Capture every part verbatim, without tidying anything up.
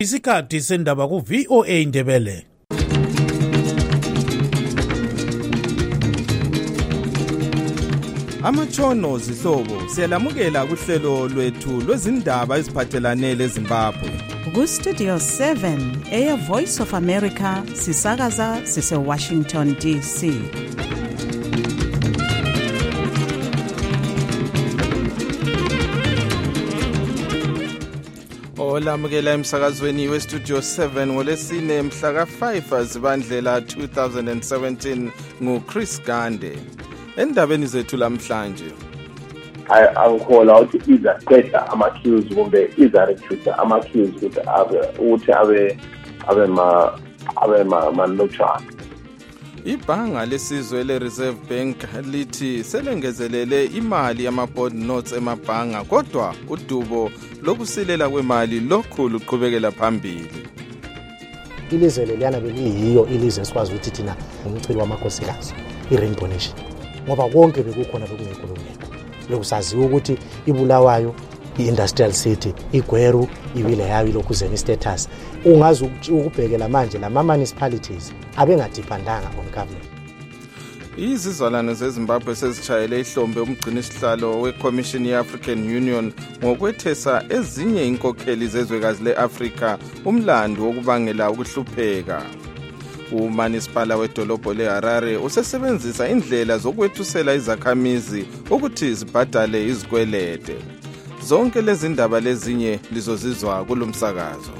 Isikhathi sendaba ku V O A Indebele. Amatshono zihlobo siyalamukela kuhlelo lwethu lwezindaba eziphathelane leZimbabwe. Ku Studio seven eya Voice of America sisakaza sise Washington D C. Olamukela emsakazweni we Studio seven ngolesine mhla ka five Zibandlela two thousand seventeen ngu Chris Gande. Endabeni zethu lamhlanje angikhola ukuthi izaqeda ama-queues kumbe izarecruiter ama-queues ukuthi abe ukuthi abe abe ma abe ma-notary. Ibhanga lesizwe le-Reserve Bank lithi selengezelele imali yama-bond notes emabhanga kodwa udubo lokusilela kwemali lokhu luqhubekela phambili. Ilizwe leliyana beliyiyo ilizwe esikwazi ukuthi thina umchilo wamakhosikazi i-Rainbow Nation ngoba konke bekukhona bekungekho lokungekho lokusaziwa ukuthi ibulawayo i-industrial city iGweru ibile yayo lokuzeni status ungazi ukubhekela manje lama municipalities abengadiphandanga on government. Izizalwane zeZimbabwe sezitshayele ihlombe umgcini isihlalo weCommission ye-African Union ngokwethesa ezinye inkokheli zezwekazi le-Afrika umlando wokubangela ukuhlupheka. Umanisipala wedolobho leHarare usesebenzisa indlela zokwethusela izakhamizi ukuthi zibhadale izikwelede. Zonke lezi ndaba lezinye lizozizwa kulomsakazo.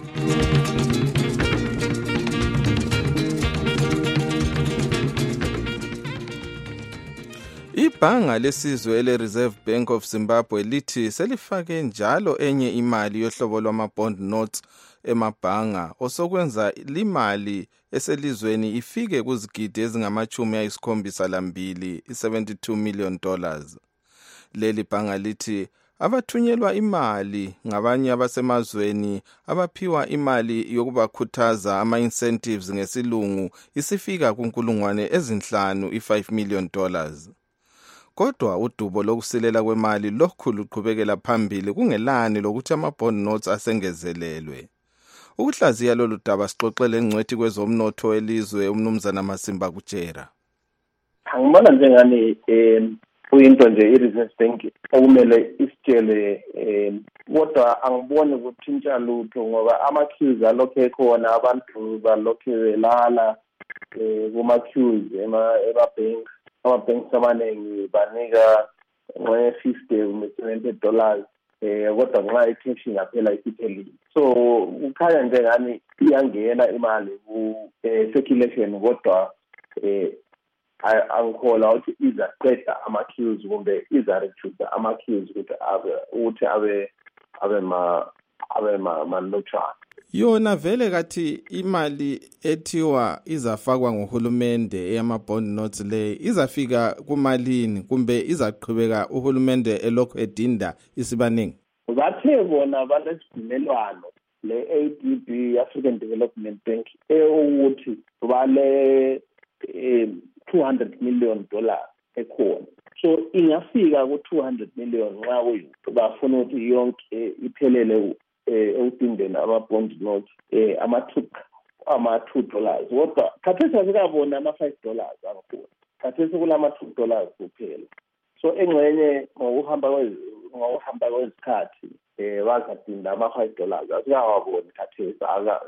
Ibhanga lesizwe ele-Reserve Bank of Zimbabwe lithi selifake njalo enye imali yohlobo lwama-bond notes emabhanga osokwenza limali eselizweni ifike kuzigidi ezingamachumi ayisikhombisa lambili i-seventy-two million dollars. Leli bhanga lithi abathunyelwa imali ngabanye abasemazweni abaphiwa imali yokubakhuthaza ama-incentives ngesilungu isifika kunkulungwane ezinhlanu i-five million dollars. Kodwa udubo lokusilela kwemali lokhu luqhubekela phambili kungelani lokuthi ama-bond notes asengezelelwe. Ukuhlaziya lolu daba sixoxele ngcwethi kwezomnotho elizwe umnumzana Masimba Kutshera. Angibona njengani eh kuyinto nje i-Reserve Bank okumele isitshele eh kodwa angiboni ukuthintsha lutho ngoba ama-queues alokho ekhona abantu balokho belala eh kuma-queues ema ema-bank ama-banks amaningi banika nge-fifty kumbe seventy dollars eh kodwa nxa i-cash ingaphela isiphelile. So ukhanya njengani iyangena imali ku circulation kodwa eh angikhola ukuthi izaqeda ama-queues kumbe izarecruiter ama-queues ukuthi abe ukuthi abe abe ma abe ma-notary. Yona vele kathi imali ethiwa izafakwa nguhulumende eyama-bond notes le izafika kumalini kumbe izaqhubeka uhulumende elokhu edinda isibaningi? Bathe bona balesivumelwano le-A D B African Development Bank ukuthi bale two hundred million dollars ekhona. So ingafika ku two hundred million nxa kuyikuthi bafuna ukuthi yonke iphelele ekudingeni ama-bond notes eh ama-two ama-two dollars kodwa khathesi asikabona ama-five dollars angikhona khathesi kulama-two dollars kuphela. So engxenye ngokuhamba ngokuhamba kwesikhathi eh bazadinga ama-five dollars asikawaboni khathesi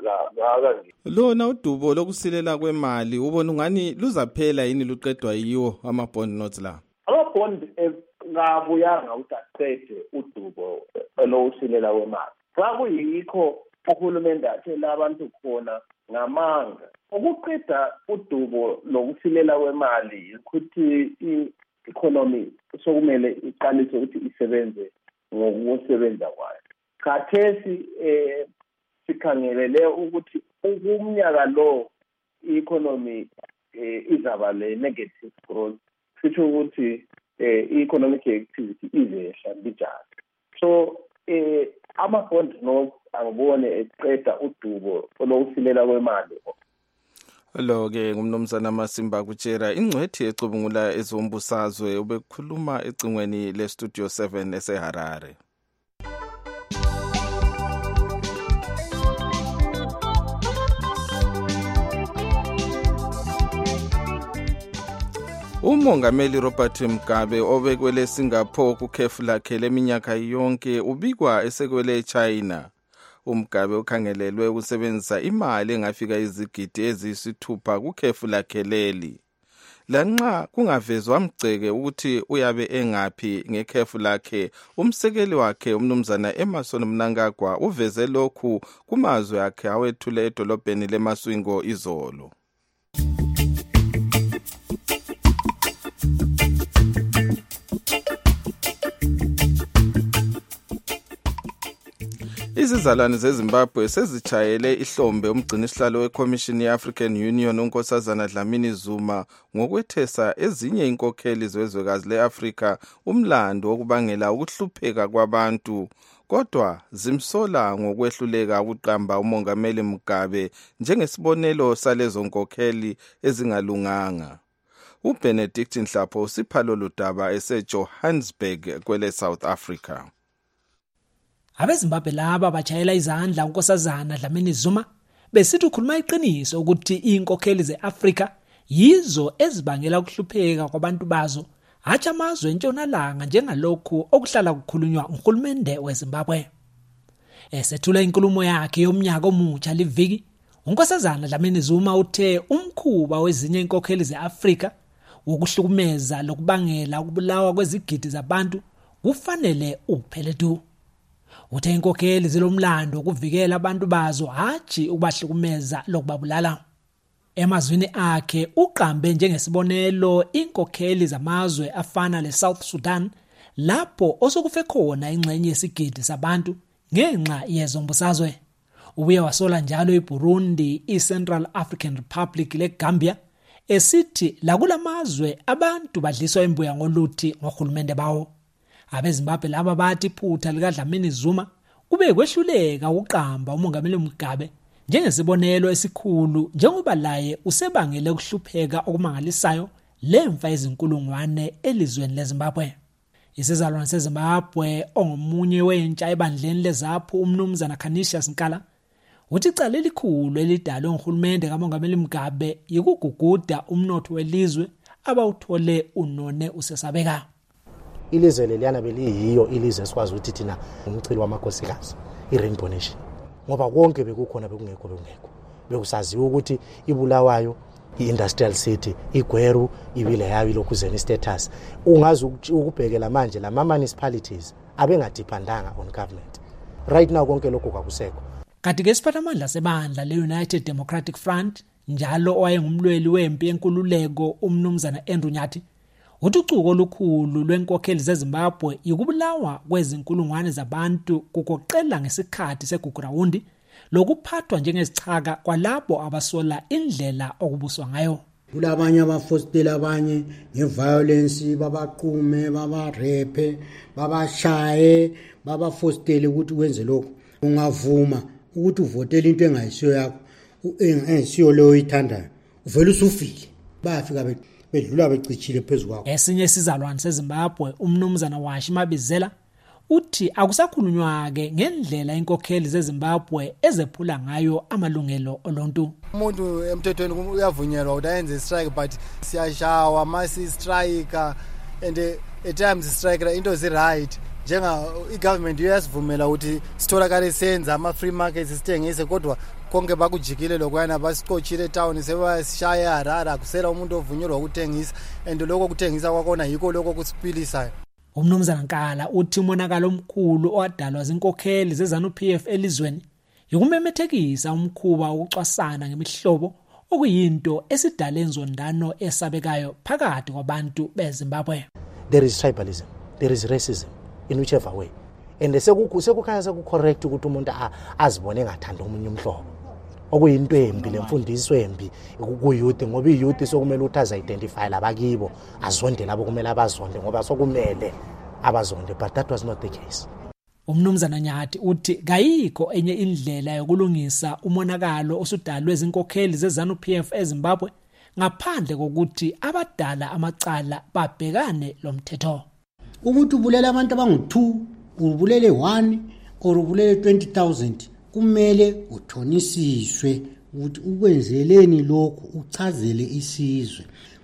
aka lona udubo lokusilela kwemali ubona ungani luzaphela yini luqedwa yiwo ama-bond notes la? Ama-bond ngabuyanga ukuthi aqede udubo lokusilela kwemali. Xa kuyikho uhulumende athela abantu khona ngamanga ukuqeda udubo lokusilela kwemali ukuthi i-economy sokumele iqalise ukuthi isebenze ngokusebenza kwayo. Khathesi eh sikhangelele ukuthi umnyaka lo i-economy izaba le negative growth kusho ukuthi i-economic activity izehla bijana. So eh ama-bond notes angibone eqeda udubo lokusilela kwemali. Lo-ke ngumnumzana Masimba Kutshera ingcwethi ecubungula ezombusazwe ubekhuluma ecingweni le-Studio seven eseHarare. Umongameli Robert Mugabe obekwele Singapore kukhefu lakhe leminyaka yonke ubikwa esekwele eChina. uMugabe ukhangelelwe ukusebenzisa imali engafika izigidi eziyisithupha kukhefu lakhe leli. Lanxa kungavezwa amgceke ukuthi uyabe engaphi ngekhefu lakhe, umsekeli wakhe umnumzana Emmerson Mnangagwa uveze lokhu kumazwe akhe awethule edolobheni leMaswingo izolo. Izizalwane zeZimbabwe sezijayele ihlombe umgcinisihlalo weCommission ye-African Union uNkosazana Dlamini Zuma ngokwethesa ezinye inkokheli zezwekazi le-Afrika umlando wokubangela ukuhlupheka kwabantu, kodwa zimsola ngokwehluleka ukuqamba umongameli Mugabe njengesibonelo salezo nkokheli ezingalunganga. uBenedict Nhlapho usipha lolu daba eseJohannesburg kwele South Africa. AbeZimbabwe laba bajayela izandla uNkosazana Dlamini Zuma besithi ukhuluma iqiniso ukuthi inkokheli zeAfrika yizo ezibangela ukuhlupheka kwabantu bazo, hatshi amazwe entshonalanga njengalokhu okuhlala kukhulunywa uHulumende weZimbabwe. Esethula inkulumo yakhe yomnyaka omutsha liviki, uNkosazana Dlamini Zuma uthe umkhuba wezinye inkokheli zeAfrika wokuhlukumeza lokubangela ukubulawa kwezigidi zabantu kufanele uphele du. Uthe inkokheli zilomlando ukuvikela abantu bazo hatshi ukubahlukumeza lokubabulala. Emazwini akhe uqambe njengesibonelo inkokheli zamazwe afana leSouth Sudan lapho osokufe khona ingxenye yesigidi sabantu ngenxa yezombusazwe. Ubuye wasola njalo iBurundi, iCentral African Republic leGambia esithi lakulamazwe abantu badliswa imbuya ngoluthi ngohulumende bawo. AbeZimbabwe laba bathi iphutha lika Dlamini Zuma kube kwehluleka uqamba umongameli Mugabe njengesibonelo esikhulu njengoba laye usebangele ukuhlupheka okumangalisayo lemfa ezinkulungwane elizweni leZimbabwe. Isizalwane seZimbabwe ongomunye wentsha ebandleni leZAPHU umnumzana Canisius Nkala uthi icala elikhulu elidalwe nguhulumende kamongameli Mugabe yikuguguda umnotho welizwe abawuthole unone usesabeka. Ilizwe leliyana beliyiyo ilizwe esikwazi ukuthi thina umchili wamakhosikazi iRainbow Nation, ngoba konke bekukhona bekungekho bekungekho bekusaziwa ukuthi ibulawayo i-industrial city iGweru ibile yayo ilokuzeni status. Ungazi ukubhekela manje lama municipalities abengadiphandanga on government right now, konke lokho kwakusekho. Kanti ke siphathamandla sebandla le-United Democratic Front njalo owayengumlweli wempi yenkululeko umnumzana Andrew Nyathi uthi ucuko olukhulu lwenkokheli zeZimbabwe yikubulawa kwezinkulungwane zabantu kukoqela ngesikhathi segugurawundi lokuphathwa njengesichaka kwalabo abasola indlela okubuswa ngayo. Kulabanye abafostela abanye ngeviolence, babaqume, babarepe, babashaye, babafostele ukuthi wenze lokho. Ungavuma ukuthi uvotele into engayisiyo yakho, engayisiyo leyo oyithandayo, uvela usufile. Bayafika bethu bedlula becicile phezulu kwakho. Esinye isizalwane seZimbabwe umnumzana Washi Mabizela uthi akusakhulunywa ke ngendlela inkokheli zeZimbabwe ezephula ngayo amalungelo oluntu. Umuntu emthethweni uyavunyelwa ukuthi ayenze strike, but siyashawa masi strike and at times strike into zi right. Njenga igovernment iyasivumela ukuthi sitholakale senza ama free markets sithengise, kodwa konke bakujikile lokwana basiqochile town sebasishaya harara kusela umuntu ovunyelwa ukuthengisa, and lokho kuthengisa kwakona yiko lokho kusipilisayo. Umnumzana Nkala uthi umonakalo omkhulu owadalwa zinkokheli zeZANU-P F elizweni yikumemethekisa umkhuba wokucwasana ngemihlobo okuyinto esidale enzondano esabekayo phakathi kwabantu beZimbabwe. There is tribalism, there is racism in whichever way, and sekukhanya sekucorrect ukuthi umuntu azibone engathanda omunye umhlobo okuyinto embi lemfundiso embi kuyouth, ngoba iyouth sokumele ukuthi azidentify labakibo azonde labo kumele abazonde ngoba sokumele abazonde, but that was not the case. Umnumzana Nyathi uthi kayikho enye indlela yokulungisa umonakalo osudalwe izinkokheli zeZANU-P F eZimbabwe ngaphandle kokuthi abadala amacala babhekane lomthetho. Ukuthi ubulela abantu abangu-two, ubulele one or ubulele twenty thousand, kumele uthonisiswe ukuthi ukwenzeleni lokhu, uchazele isizwe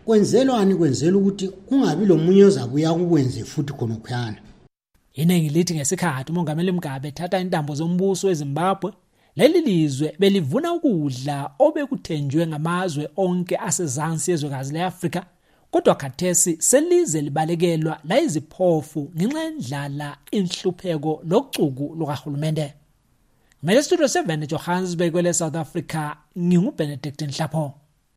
kwenzelwani kwenzela ukuthi kungabi lo munye ozabuya ukwenze futhi khona khuyana. Iningi lithi ngesikhathi umongameli Mugabe ethatha intambo zombuso weZimbabwe, leli lizwe belivuna ukudla obekuthenjwe ngamazwe onke asezansi yezwekazi leAfrika, kodwa khathesi selize libalekelwa la iziphofu ngenxa yendlala, inhlupheko locuku lukahulumende. Mele Studio seven Johannesburg kwele South Africa, nginguBenedict Nhlapho.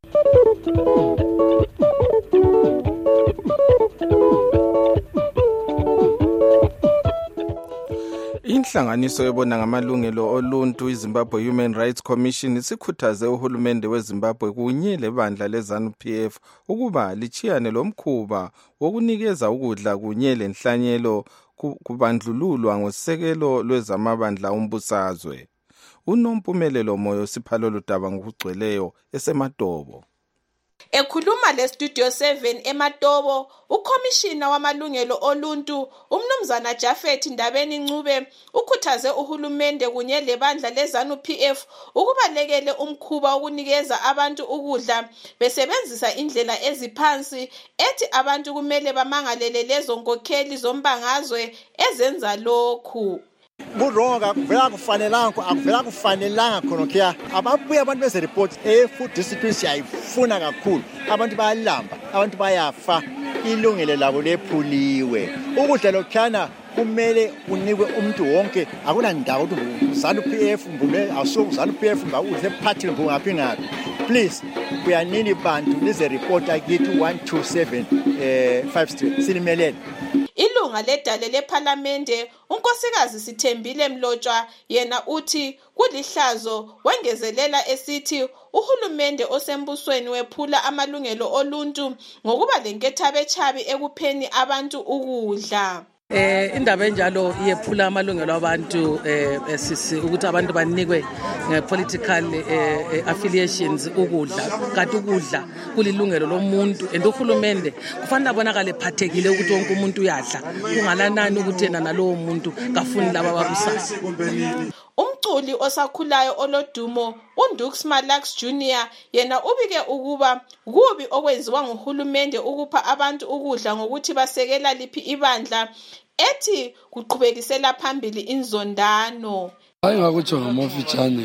Inhlanganiso ebona ngamalungelo oluntu iZimbabwe Human Rights Commission isikhuthaze uhulumende weZimbabwe kunye lebandla leZANU-P F ukuba lichiyane lomkhuba wokunikeza ukudla kunye lenhlanyelo kubandlululwa ngosekelo lwezamabandla ombusazwe. Unompumelelo Moyo Siphalelo Daba ngokugcweleyo eseMatobo. Ekhuluma le Studio seven eMatobo, ukhomishina wamalungelo oluntu umnumzana Jafet Ndabeni Ncube ukhuthaze uhulumende kunye lebandla leZANU-P F ukubalekele umkhuba wokunikeza abantu ukudla besebenzisa indlela eziphansi, ethi abantu kumele bamangalele lezo nkokheli zombangazwe ezenza lokhu. Kuronga kuvela kufanelanga akuvela kufanelanga khona kya ababuya abantu beze report e food discipline siyayifuna kakhulu, abantu bayalamba, abantu bayafa, ilungelo labo lephuliwe. Ukudla lokhana kumele unikwe umuntu wonke, akuna ndawo ukuthi ZANU-P F mbule awusuku ZANU-P F ngawudle party ngaphi ngaphi. Please kuyanini bantu lize report akithi one two seven eh five street sinimelele. Ilunga ledale leParlamente unkosikazi Sithembile Mlotshwa yena uthi kulihlazo wengezelela esithi uhulumende osembusweni wephula amalungelo oluntu ngokuba lenkethabe chabi ekupheni abantu ukudla. Eh indaba enjalo iyephula amalungelo abantu eh esisi ukuthi abantu banikwe ngepolitical eh, affiliations ukudla, kanti ukudla kulilungelo lomuntu and uhulumende kufanele abonakale phathekile ukuthi wonke umuntu uyadla, kungalanani ukuthi yena nalowo muntu kafuni laba babusayo. Umculi osakhulayo olodumo uNdux Malax Junior yena ubike ukuba kubi okwenziwa nguhulumende ukupha abantu ukudla ngokuthi basekela liphi ibandla, ethi kuqhubekisela phambili inzondano. Hayi ngakutsho ngamafitshane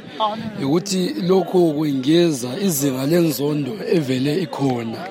ukuthi lokho kwengeza izinga lenzondo evele ikhona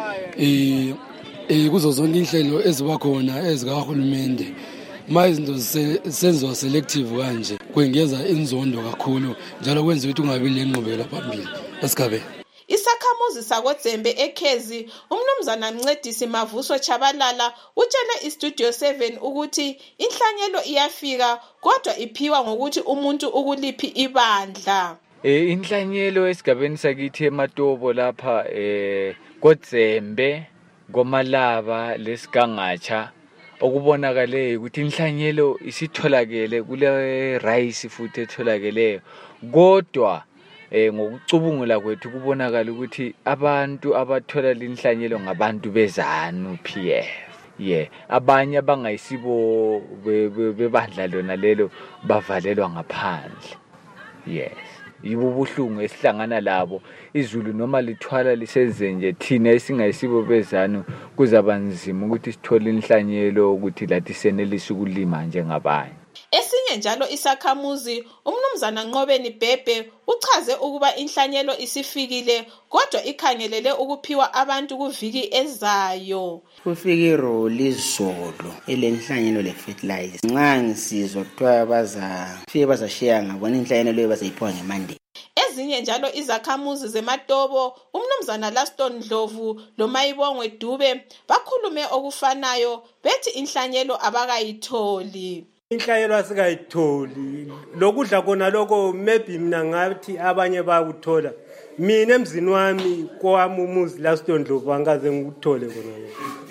eh eh kuzo zonke inhlelo eziba khona ezikahulumende. Ma izinto senziwa selective kanje kwengeza inzondo kakhulu njalo kwenza ukuthi ungabi lenqubela phambili esigabeni. Isakhamuzi sakoDzembe eKhezi umnumzana Mncedisi Mavuso Chabalala utshele iStudio seven ukuthi inhlanyelo iyafika kodwa iphiwa ngokuthi umuntu ukuliphi ibandla. Eh inhlanyelo esigabeni sakithi eMatobo lapha eh koDzembe ngomalaba lesigangatsha okubonakale ukuthi inhlanyelo isitholakele kule rice futhi etholakeleyo, kodwa eh ngokucubungula kwethu kubonakala ukuthi abantu abathola linhlanyelo ngabantu beZANU-P F. Yeah, abanye abangayisibo bebandla lona lelo bavalelwa ngaphandle. Yes, yibo ubuhlungu esihlangana labo. Izulu noma lithwala lisenze nje thina esingayisibo beZANU kuzaba nzima ukuthi sithole inhlanyelo ukuthi lathi senelisa ukulima njengabanye. Esinye njalo isakhamuzi umnumzana Nqobeni Bhebhe uchaze ukuba inhlanyelo isifikile kodwa ikhangelele ukuphiwa abantu kuviki ezayo. Kufika iroli izolo elenhlanyelo lefertilizer. Nxa ngisizwa kuthiwa baza fike bazashare ngabona inhlanyelo leyo bazayiphiwa ngeMonday. Ezinye njalo izakhamuzi zeMatobo umnumzana Laston Dlovu loMayibongwe Dube bakhulume okufanayo bethi inhlanyelo abakayitholi. Inhlanyelo asikayitholi, lokudla kona lokho maybe mina ngathi abanye bayakuthola. Mina emzini wami kwami umuzi Laston Dlovu angaze ngikuthole kona.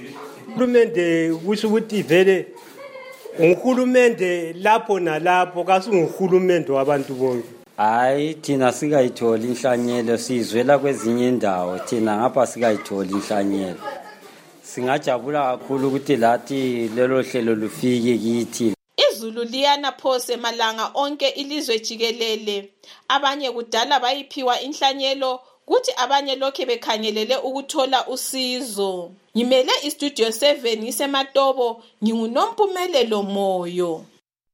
Uhulumende kusho ukuthi vele uhulumende lapho nalapho kasunguhulumende wabantu bonke. Hayi thina sikayitholi inhlanyelo, sizwela kwezinye indawo, thina ngapha sikayitholi inhlanyelo. Singajabula kakhulu ukuthi lathi lelo hlelo lufike kithi. Izulu liyana phose malanga onke ilizwe jikelele. Abanye kudala bayiphiwa inhlanyelo kuthi abanye lokhe bekhangelele ukuthola usizo. Ngimele iStudio seven ngisematobo, nginguNompumelelo Moyo.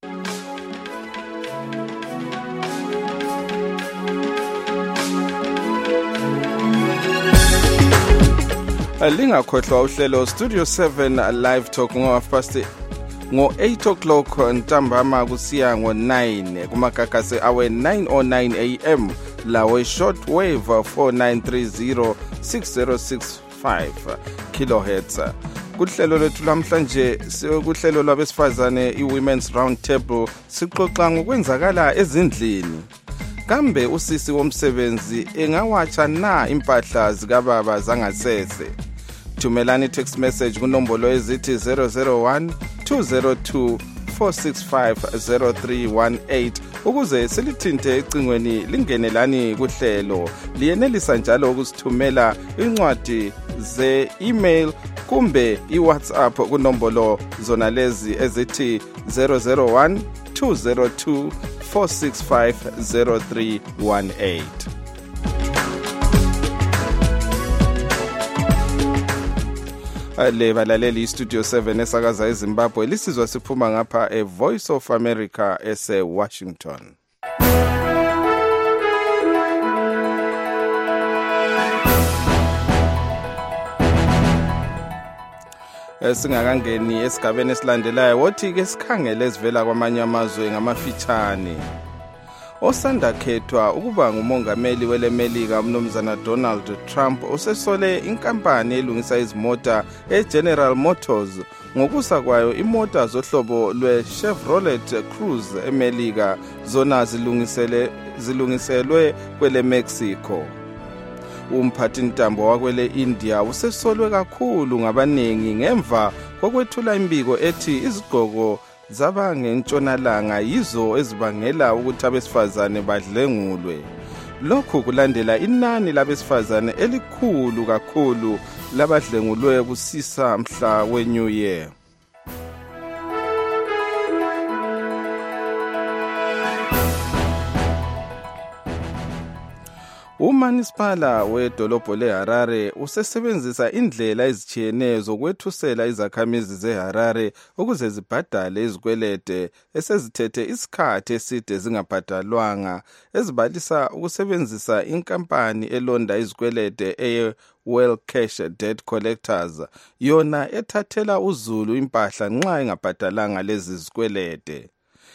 Lingakhohlwa uhlelo Studio seven live talk ngo half past ngo eight o'clock ntambama kusiya ngo nine kumagagase awe nine oh nine a m lawe short wave four nine three zero six zero six five kilohertz. Kuhlelo lethu lamhlanje sikuhlelo lwabesifazane iWomen's Round Table sixoxa ngokwenzakala ezindlini. Kambe usisi womsebenzi engawatsha na impahla zikababa zangasese? Thumelani text message kunombolo ezithi zero zero one two zero two four six five zero three one eight ukuze silithinte ecingweni lingenelani kuhlelo. Liyenelisa njalo ukusithumela incwadi ze-email kumbe i-WhatsApp kunombolo zona lezi ezithi zero zero one two zero two four six five zero three one eight. Le balaleli Studio seven esakaza eZimbabwe lisizwa siphuma ngapha e Voice of America ese Washington. Singakangeni esigabeni esilandelayo wothi ke sikhangele ezivela kwamanye amazwe ngamafitshane. Osanda khethwa ukuba ngumongameli welemelika umnumzana Donald Trump usesole inkampani elungisa izimota eGeneral Motors ngokusa kwayo imota zohlobo lweChevrolet Cruze emelika zona zilungisele zilungiselwe kwele Mexico. Umphathi ntambo wakwele India usesolwe kakhulu ngabanengi ngemva kokwethula imbiko ethi izigqoko zaba ngentshonalanga yizo ezibangela ukuthi abesifazane badlengulwe. Lokhu kulandela inani labesifazane elikhulu kakhulu labadlengulwe kusisa mhla weNew Year. Umanisipala wedolobho leHarare usesebenzisa indlela ezichiyeneyo zokwethusela izakhamizi zeHarare ukuze zibhadale izikwelede esezithethe isikhathi eside zingabhadalwanga, ezibalisa ukusebenzisa inkampani elonda izikwelede eye Well Cash Debt Collectors, yona ethathela uzulu impahla nxa ingabhadalanga lezi zikwelede.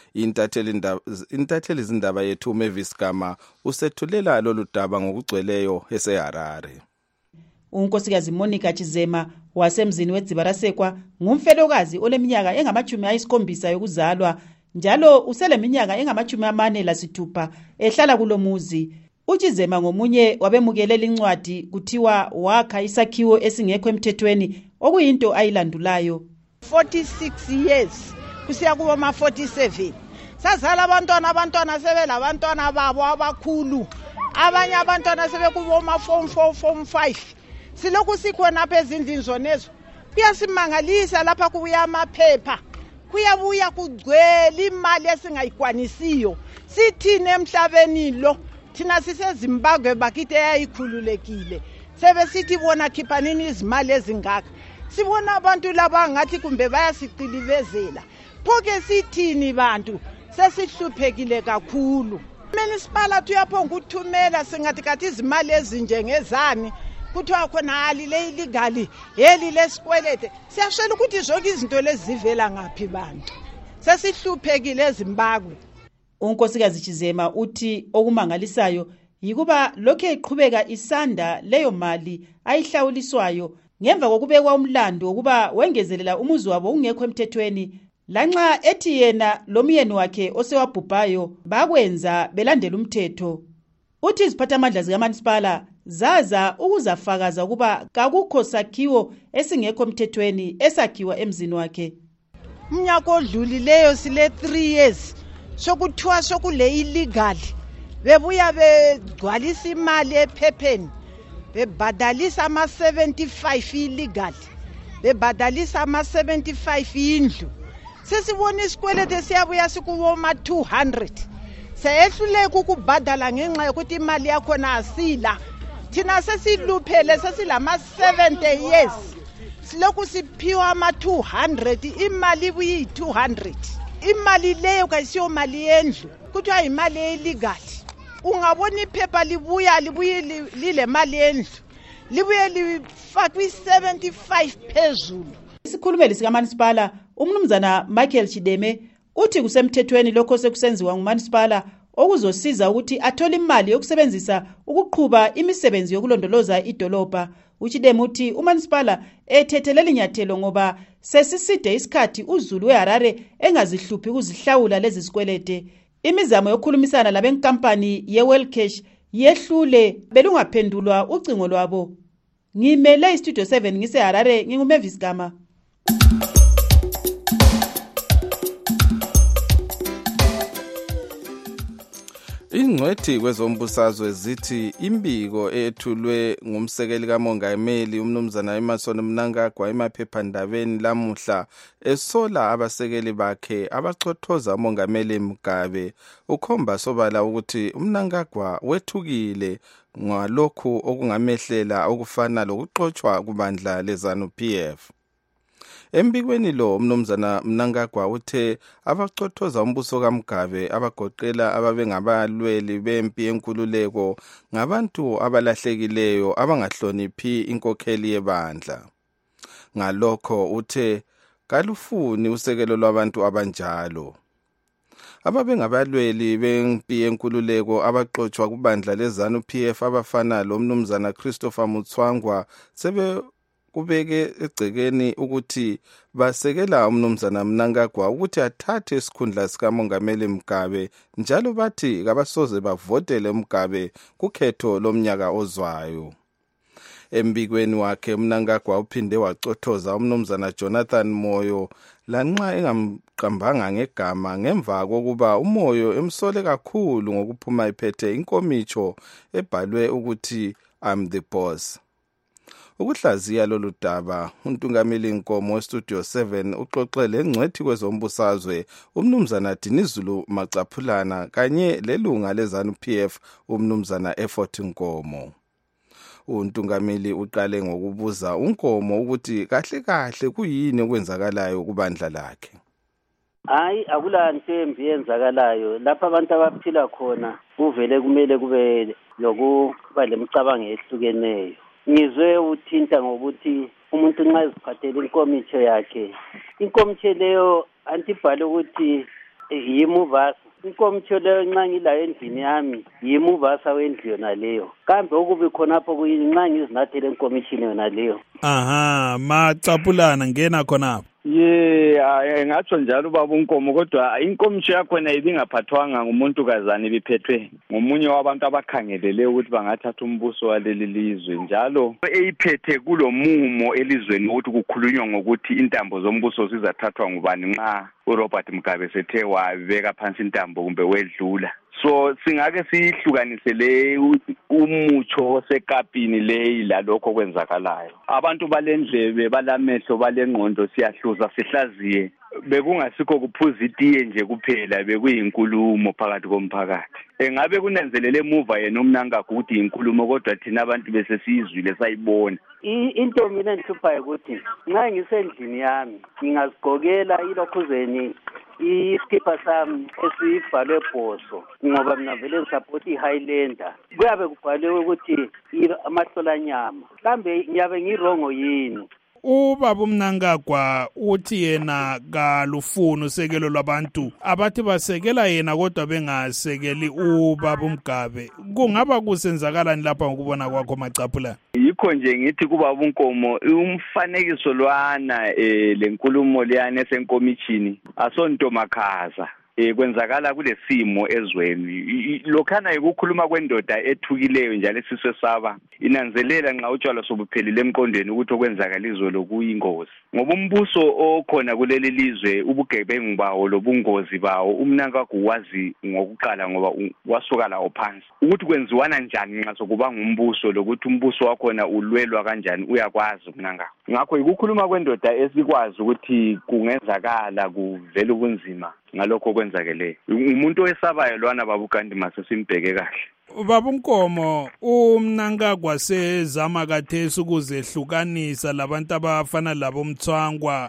Intatheli izindaba yethu Mavis Gama usethulela lolu daba ngokugcweleyo eseHarare. Unkosikazi Monica Chizema wasemzini weDzibarasekwa ngumfelokazi oleminyaka engamachumi ayisikhombisa yokuzalwa, njalo useleminyaka engamachumi amane lasithupha ehlala kulomuzi. Uchizema ngomunye wabemukelela incwadi kuthiwa wakha isakhiwo esingekho emthethweni okuyinto ayilandulayo. forty-six years kusiya kuba ma forty-seven sazala abantwana abantwana sebela abantwana babo abakhulu, abanye abantwana sebekubo ma form four form five. Siloku sikhona phezindlini zonezo kuyasimangalisa lapha kubuya amaphepha, kuyabuya kugcwele imali esingayikwanisiyo. Sithini emhlabeni lo? Thina siseZimbabwe bakithi eyayikhululekile sebe sithi bona khiphanini izimali ezingaka. Sibona abantu laba ngathi kumbe bayasicilivezela. Phoke sithini bantu sesihluphekile kakhulu. Municipal tuyaphonga ukuthumela singathi kathi izimali ezinje ngezani kuthiwa khona hali le illegal yeli lesikwelete. Siyashela ukuthi zonke izinto lezivela ngaphi bantu. Sesihluphekile eZimbabwe. Unkosikazi Chizema uthi okumangalisayo yikuba lokho eqhubeka isanda leyo mali ayihlawuliswayo ngemva kokubekwa umlando ukuba wengezelela umuzi wabo ungekho emthethweni, lanxa ethi yena lomyeni wakhe osewabhubhayo bakwenza belandela umthetho. Uthi iziphathamandla zikaManisipala zaza ukuzafakaza ukuba kakukho sakhiwo esingekho emthethweni esakhiwa emzini wakhe. Umnyaka odlulileyo sile three years sokuthiwa sokule illegal, bebuya begcwalisa imali ephepheni, bebadalisa ama seventy-five illegal, bebadalisa ama seventy-five indlu. Sesibona isikwelete siyabuya sikuwo ma two hundred. Seyehluleka ukubhadala ngenxa yokuthi imali yakho asila. thina sesiluphele sesilama seventy years silokhu siphiwa ama two hundred imali ibuyi two hundred imali leyo kayisiyo mali yendlu kuthiwa imali illegal ungabona iphepha libuya libuye lile mali yendlu libuye lifakwe seventy-five phezulu. Isikhulumeli sikaManisipala umnumzana Michael Chideme uthi kusemthethweni lokho sekusenziwa nguManisipala okuzosiza ukuthi athole imali yokusebenzisa ukuqhuba imisebenzi yokulondoloza idolobha. Uchideme uthi uManisipala ethethelela inyathelo ngoba sesiside isikhathi uZulu weHarare engazihluphi ukuzihlawula lezi sikwelede. Imizamo yokukhulumisana labenkampani yeWellcash yehlule belungaphendulwa ucingo lwabo. Ngimele iStudio seven ngiseHarare nginguMavis Gama. Ingcwethi kwezombusazwe zithi imbiko ethulwe ngumsekeli kamongameli umnumzana Emmerson Mnangagwa emaphephandabeni lamuhla esola abasekeli bakhe abachothoza umongameli Mugabe ukhomba sobala ukuthi uMnangagwa wethukile ngalokhu okungamehlela okufana lokuxoxwa kubandla leZANU P F. Embikweni lo umnumzana Mnangagwa uthe abachothoza umbuso kaMugabe abagoqela ababengabalweli bempi yenkululeko ngabantu abalahlekileyo abangahloniphi inkokheli yebandla. Ngalokho uthe kalufuni usekelo lwabantu abanjalo. Ababengabalweli bempi yenkululeko abaxoxwa kubandla leZANU P F abafana lo mnumzana Christopher Mutswangwa sebe kubeke egcekeni ukuthi basekela umnumzana Mnangagwa ukuthi athathe isikhundla sikamongameli Mugabe njalo bathi kabasoze bavotele Mugabe kukhetho lomnyaka ozwayo. Embikweni wakhe Mnangagwa uphinde wacothoza umnumzana Jonathan Moyo lanxa engamqambanga ngegama ngemva kokuba uMoyo emsole kakhulu ngokuphuma iphethe inkomicho ebhalwe ukuthi I'm the boss. Ukuhlaziya lolu daba uNtungameli Nkomo Studio seven uxoxele engcwethi kwezombusazwe umnumzana Dinizulu Macaphulana kanye lelunga leZANU P F umnumzana Effort Nkomo. uNtungameli uqale ngokubuza uNkomo ukuthi kahle kahle kuyini okwenzakalayo kubandla lakhe. Hayi akula ntembi yenzakalayo lapha abantu abaphila khona kuvele kumele kube lokuba lemicabango ehlukeneyo. Ngizwe uthinta ngokuthi umuntu nxa eziphathele inkomitho yakhe inkomitho leyo antibhale ukuthi yimuvasa inkomitho leyo nxa ngilayo endlini yami yimuvasa wendlu yona leyo kambe okubi khonapho kuyini nxa ngizinathele inkomishini yona leyo. Aha Macaphulana ngena khonapho. Ye ngatsho njalo baba uNkomo kodwa inkomisho yakhona ibingaphathwanga ngumuntu kazana ibiphethwe ngomunye wabantu abakhangelele ukuthi bangathatha umbuso waleli lizwe njalo eyiphethe kulomumo elizweni ukuthi kukhulunywa ngokuthi intambo zombuso sizathathwa ngubani nxa uRobert Mugabe sethe wabeka phansi intambo kumbe wedlula. So singake sihlukanise le umutsho osekapini leyi lalokho kwenzakalayo. Abantu balendlebe balamehlo balengqondo siyahluza sihlaziye bekungasikho kuphuza itiye nje kuphela bekuyinkulumo phakathi komphakathi. Engabe kunanzelele emuva yena uMnangagwa ukuthi inkulumo kodwa thina abantu bese sizwile sayibona. Into mina enhluphayo ukuthi nxa ngisendlini yami ngingazigqokela ilokhuzeni iskipa sami esibhalwe Bhoso ngoba mina vele ngisupport iHighlander kuyabe kubhalwe ukuthi amahlolanyama kambe ngiyabe ngirongo yini. Ubaba uMnangagwa uthi yena kalufuni usekelo lwabantu abathi basekela yena kodwa bengasekeli ubaba uMgabe. Kungaba kusenzakalani lapha ngokubona kwakho Macaphulana? Yikho nje ngithi kubaba uNkomo umfanekiso lwana eh lenkulumo liyane esenkomishini asonto makhaza. Eh kwenzakala kulesimo ezweni lokhana ukukhuluma kwendoda ethukileyo njalo esiswe saba inanzelela nxa utshwala sobuphelile emqondweni ukuthi okwenzakalizwe lokuyingozi ngoba umbuso okhona kuleli lizwe ubugebengu bawo lobungozi bawo uMnangagwa wazi ngokuqala ngoba wasuka lawo phansi ukuthi kwenziwana njani nxa sokuba ngumbuso lokuthi umbuso wakhona ulwelwa kanjani uyakwazi uMnangagwa. Ngakho ukukhuluma kwendoda esikwazi ukuthi kungenzakala kuvela ubunzima ngalokho kwenzakeleyo umuntu owesabayo lwana babu kanti mase simbheke kahle. Babunkomo umnankagwa sezama kathesi ukuzehlukanisa labantu abafana labomthwangwa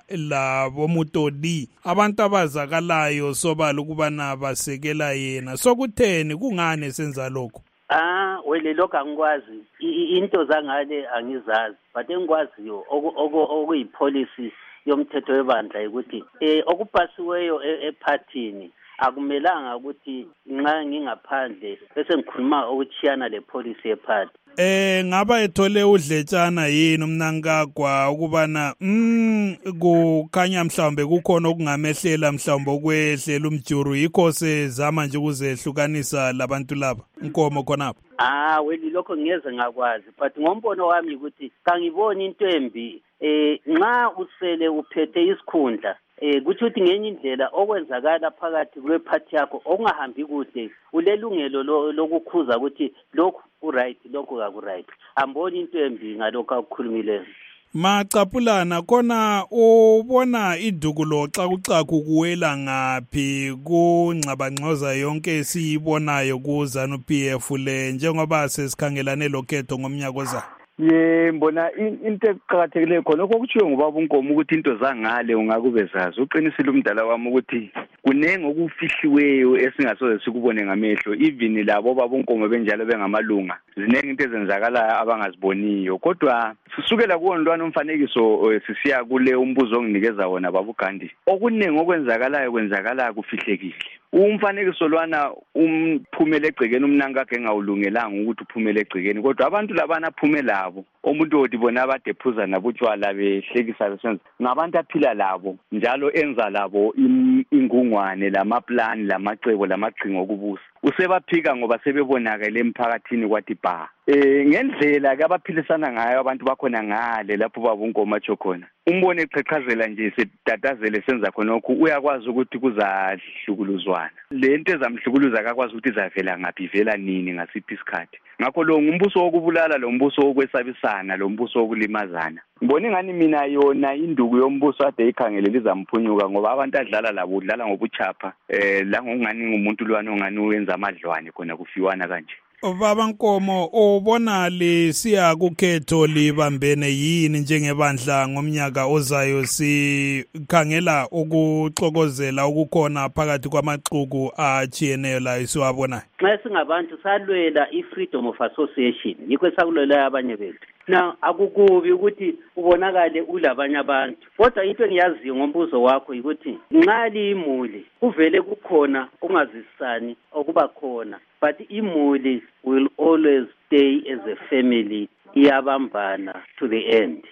labomutoli abantu abazakalayo sobala ukubana basekela yena sokutheni kungane senza lokho. Ah wele lokho angikwazi into zangale angizazi but engikwaziyo okuyipolicy yomthetho webandla ukuthi eh okupasiweyo ephathini akumelanga ukuthi nxa ngingaphandle bese ngikhuluma ukuchiyana le policy ephathi. Eh ngaba ethole udletshana yini umnankagwa ukubana mm kukhanya mhlawumbe kukhona okungamehlela mhlawumbe okwehlela umjuru yikho sezama nje ukuzehlukanisa labantu laba inkomo khonapho. Ah weli lokho ngiyeze ngakwazi but ngombono wami ukuthi kangiboni into embi eh nxa usele uphethe isikhundla eh kuthi uthi ngenye indlela okwenzakala phakathi kwephathi yakho okungahambi kude ulelungelo lokukhuza ukuthi lokhu ku-right lokhu kaku-right amboni into embi ngalokho akukhulumileyo. Macapulana khona ubona idukulo xa kucakho kuwela ngaphi kungxabangxoza yonke esiyibonayo ku ZANU P F le njengoba sesikhangelane lokhetho ngomnyaka ozayo. Ye mbona into eqhakathekileyo khona okutshiwo ngubaba uNkomo ukuthi into zangale ungakube zazi uqinisile umdala wami ukuthi kunenge okufihliweyo esingasoze sikubone ngamehlo even labo baba uNkomo benjalo bengamalunga zinenge into ezenzakala abangaziboniyo kodwa sisukela kuwondwana umfanekiso sisiya kule umbuzo onginikeza wona baba uGandhi okunenge okwenzakalayo kwenzakala kufihlekile umfanekiso lwana umphumela egcekeni umnankakhe engawulungelanga ukuthi uphumele egcekeni kodwa abantu labana phumela labo umuntu othi bona abadephuza nabutshwala behlekisa besenza ngabantu aphila labo njalo enza labo ingungwane lamaplani lamacebo lamaqhingo okubusa usebaphika ngoba sebebonakala emphakathini kwathi ba eh ngendlela ke abaphilisana ngayo abantu bakhona ngale lapho baba uNkomo atsho khona umbone eqhaqhazela nje sedatazele senza khonokho uyakwazi ukuthi kuzahlukuluzwana lento ezamhlukuluza akakwazi ukuthi izavela ngaphi ivela nini ngasiphi isikhathi ngakho lo ngumbuso wokubulala lo mbuso wokwesabisana lo mbuso wokulimazana ngibona ngani mina yona induku yombuso ade ikhangele lizamphunyuka ngoba abantu adlala labo udlala ngobuchapha eh la ngongani ngumuntu lwana ongani wenza amadlwane khona kufiwana kanje. Baba Nkomo ubona lisiya kukhetho libambene yini njengebandla ngomnyaka ozayo sikhangela ukuxokozela ukukhona phakathi kwamaxuku achiyeneyo la isiwabona. Xa singabantu salwela i-freedom of association yikho sakulwela abanye bethu. Na akukubi ukuthi ubonakale ulabanye abantu kodwa into engiyaziyo ngombuzo wakho ukuthi nxa limuli kuvele kukhona ungazisani okuba khona but imuli will always stay as a family iyabambana to the end.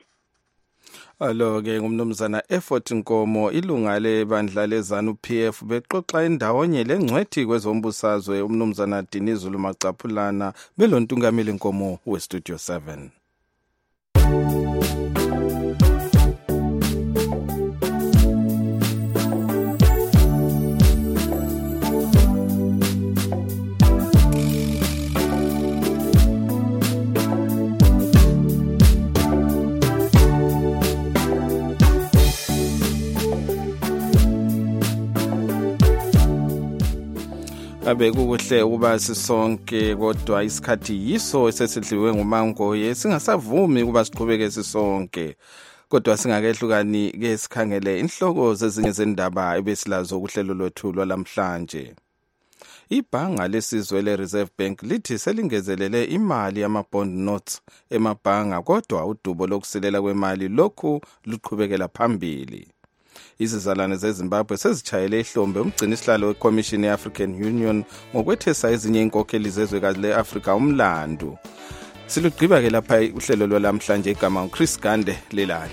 Alo ke ngumnumzana Effort Nkomo ilunga lebandla leZANU P F bexoxa indawonye lengcwethi kwezombusazwe umnumzana Dinizulu Macapulana belontungameli Nkomo we Studio seven. Abe kuhle ukuba sisonke kodwa isikhathi yiso esesidliwe ngumangoye singasavumi ukuba siqhubeke sisonke kodwa singakehlukani ke sikhangele inhloko zezinye zendaba ebesilazo kuhlelo lwethu lwalamhlanje. Ibhanga lesizwe le-Reserve Bank lithi selingezelele imali yama-bond notes emabhanga kodwa udubo lokusilela kwemali lokhu luqhubekela phambili. Izizalwane zeZimbabwe sezichayele ihlombe umgcini isihlalo weCommission ye-African Union ngokwethesa ezinye inkokheli zezwekazi le-Afrika umlando. Silugqiba ke lapha uhlelo lwalamhlanje igama uChris Gande lelala.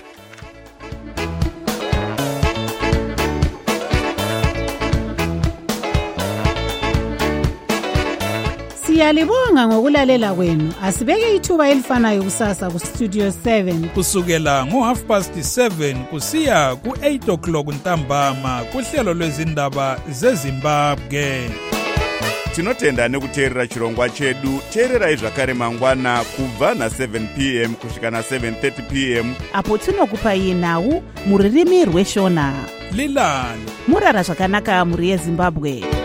Siyalibonga ngokulalela kwenu. Asibeke ithuba elifanayo kusasa ku Studio seven kusukela ngo half past seven kusiya ku eight o'clock ntambama kuhlelo lwezindaba zeZimbabwe. Tinotenda nekuteerera chirongwa chedu. Teerera zvakare mangwana kubva na seven p m kusvika na seven thirty p m apo tinokupai nhau muririmi rweshona. Lilani murara zvakanaka muri yeZimbabwe.